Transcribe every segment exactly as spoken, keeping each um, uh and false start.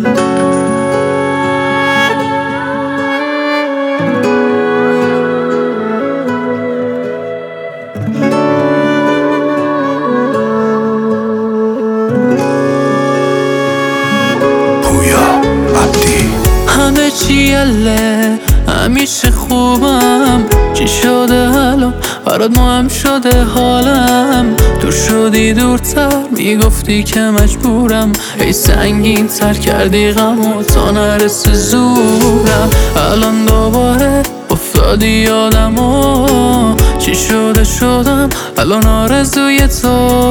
همه چی یله همیشه خوبم، چی شده الان برات مهم شده حالم؟ دور شدی دورتر میگفتی که مجبورم، ای سنگین تر کردی غمو تا نرسه زورم. الان دوباره افتادی یادمو، چی شده شدم الان آرزوی تو.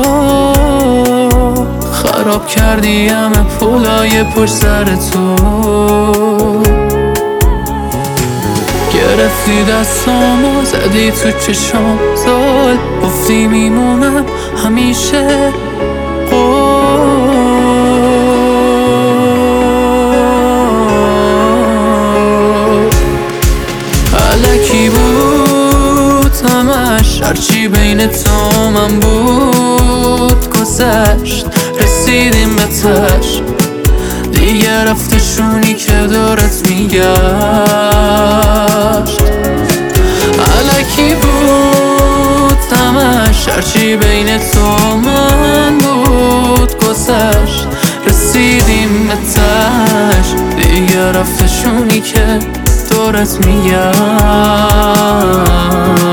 خراب کردی همه پولای پشت سر تو، گرفتی دستامو زدی تو چشام زل، گفتی میمونم همیشه قول. الکی بود همش، هرچی بین تو من بود گذشت، رسیدیم به تش دیگه رفتشونی که دورت میگشت. الکی بود همش، هرچی بین تو من بود گذشت، رسیدیم به تش دیگه رفتشونی که دورت میگشت.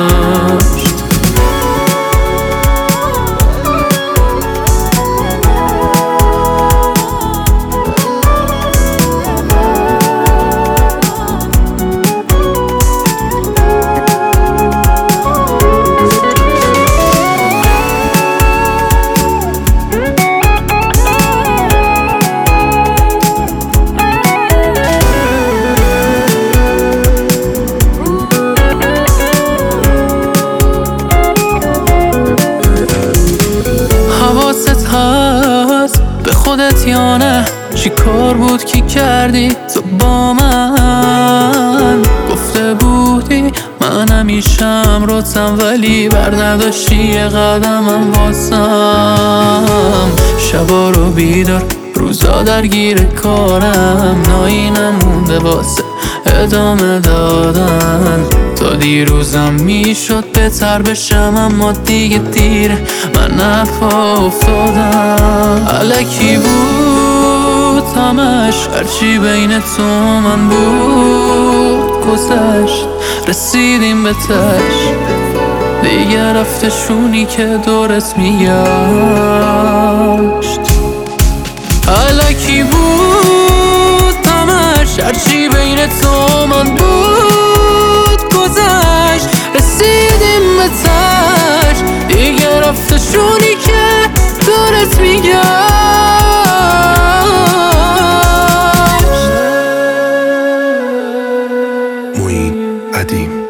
هست به خودت یا نه؟ چی کار بود که کردی تو با من؟ گفته بودی من همیشم روتم، ولی بر نداشتی یه قدمم واسم. شبا رو بیدار روزا درگیر کارم، نایی نمونده واسه ادامه دادن. تا دیروزم میشد بهتر بشم، اما دیگه دیره من نپا افتادم. الکی بود همش، هرچی بین تو من بود گذشت، رسیدیم به تش دیگه رفتشونی که دورت میگشت. الکی بود همش، هرچی بین تو من بود گذشت، رسیدیم به تش دیگه رفتشونی که دورت میگشت. معین قدیم.